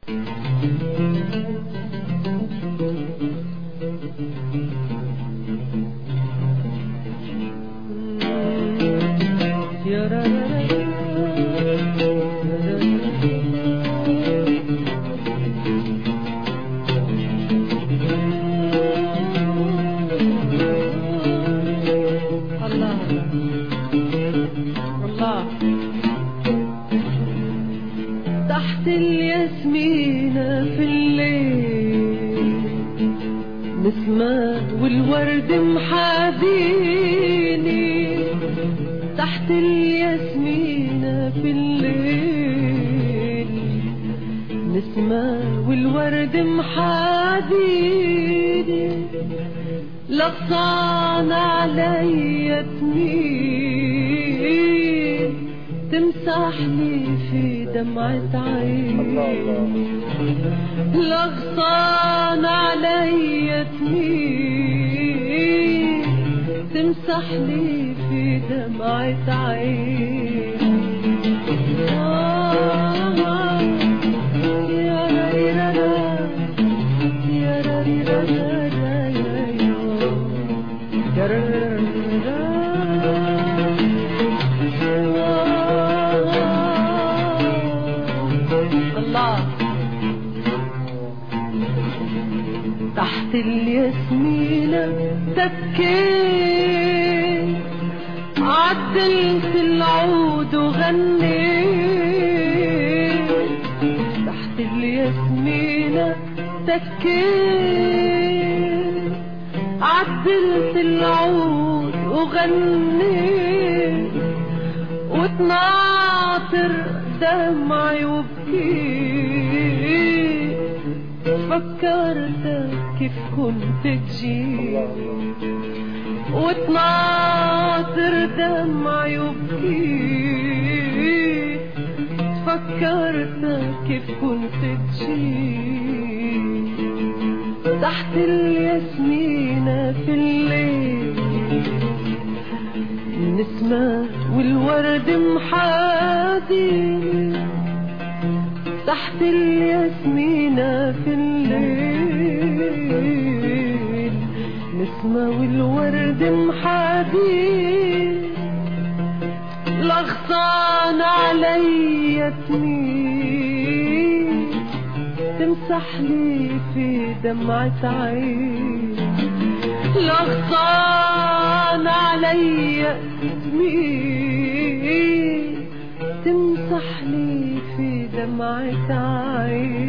تحت الياسمينة في الليل نسمة والورد محاديني، تحت الياسمينة في الليل نسمة والورد محاديني، لغصان عليا تميل تمسحني في دمعة عيني، لغصان عليا تميل تمسحني في دمعة عيني. يا ريرانا يا ريرانا يا ريرانا تحت الياسمينة تبكيت، عدلت العود وغنيت، تحت الياسمينة تبكيت، عدلت العود وغنيت، وتناطر دمعي وبكيت، فكرتك كيف كنت تجي، وتناطر دمعي وبكيت، فكرتك كيف كنت تجي، تحت الياسمينة في الليل نسمة والورد محادي، تحت الياسمينة في الليل نسمة والورد محادي، لغصان عليا تميل تمسحلي في دمعة عيني، لغصان عليا تميل تمسحلي في دمعة عيني.